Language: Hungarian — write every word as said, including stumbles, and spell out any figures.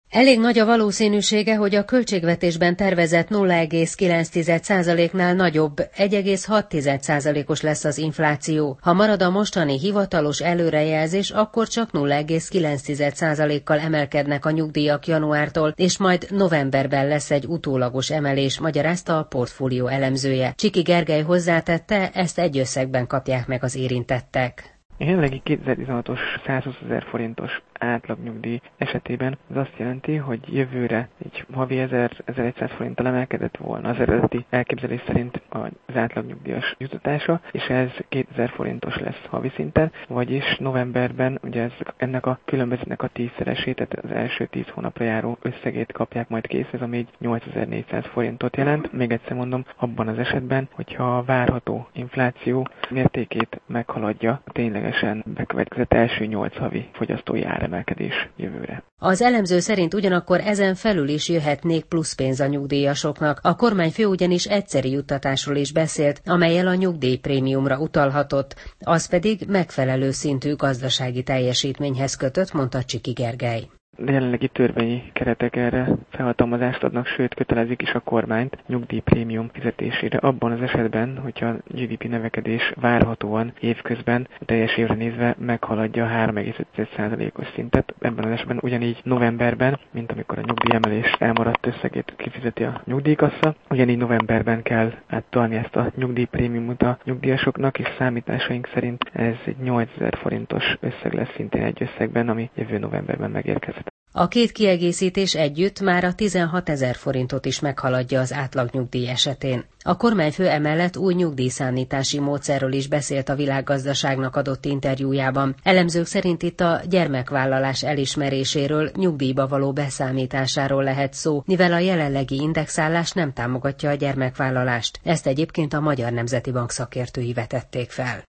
Elég nagy a valószínűsége, hogy a költségvetésben tervezett nulla egész kilenc százaléknál nagyobb, egy egész hat százalékos lesz az infláció. Ha marad a mostani hivatalos előrejelzés, akkor csak nulla egész kilenc százalékkal emelkednek a nyugdíjak januártól, és majd novemberben lesz egy utólagos emelés, magyarázta a portfólió elemzője. Csiki Gergely hozzátette, ezt egy összegben kapják meg az érintettek. A jelenlegi kétezer-tizenhatos százhúszezer forintos átlagnyugdíj esetében az azt jelenti, hogy jövőre egy havi ezer-ezerszáz forinttal emelkedett volna az eredeti elképzelés szerint az átlagnyugdíjas juttatása, és ez kétezer forintos lesz havi szinten, vagyis novemberben ugye ez, ennek a különbözőnek a tízszeresét, tehát az első tíz hónapra járó összegét kapják majd kész, ez ami egy nyolcezer-négyszáz forintot jelent. Még egyszer mondom, abban az esetben, hogyha a várható infláció mértékét meghaladja a ténylegesen bekövetkezett első nyolc havi fogyasztói áremelkedés jövőre. Az elemző szerint ugyanakkor ezen felül is jöhetnék plusz pénz a nyugdíjasoknak. A kormányfő ugyanis egyszeri juttatásról is beszélt, amellyel a nyugdíjprémiumra utalhatott, az pedig megfelelő szintű gazdasági teljesítményhez kötött, mondta Csiki Gergely. A jelenlegi törvényi keretek erre felhatalmazást adnak, sőt kötelezik is a kormányt nyugdíjprémium fizetésére abban az esetben, hogyha a gé dé pé növekedés várhatóan évközben teljes évre nézve meghaladja a három egész öt százalékos szintet. Ebben az esetben ugyanígy novemberben, mint amikor a nyugdíjemelés elmaradt összegét kifizeti a nyugdíjkassa, ugyanígy novemberben kell áttolni ezt a nyugdíjprémiumot a nyugdíjasoknak, és számításaink szerint ez egy nyolcezer forintos összeg lesz szintén egy összegben, ami jövő novemberben megérkezett. A két kiegészítés együtt már a tizenhatezer forintot is meghaladja az átlagnyugdíj esetén. A kormányfő emellett új nyugdíjszámítási módszerről is beszélt a Világgazdaságnak adott interjújában. Elemzők szerint itt a gyermekvállalás elismeréséről, nyugdíjba való beszámításáról lehet szó, mivel a jelenlegi indexálás nem támogatja a gyermekvállalást. Ezt egyébként a Magyar Nemzeti Bank szakértői vetették fel.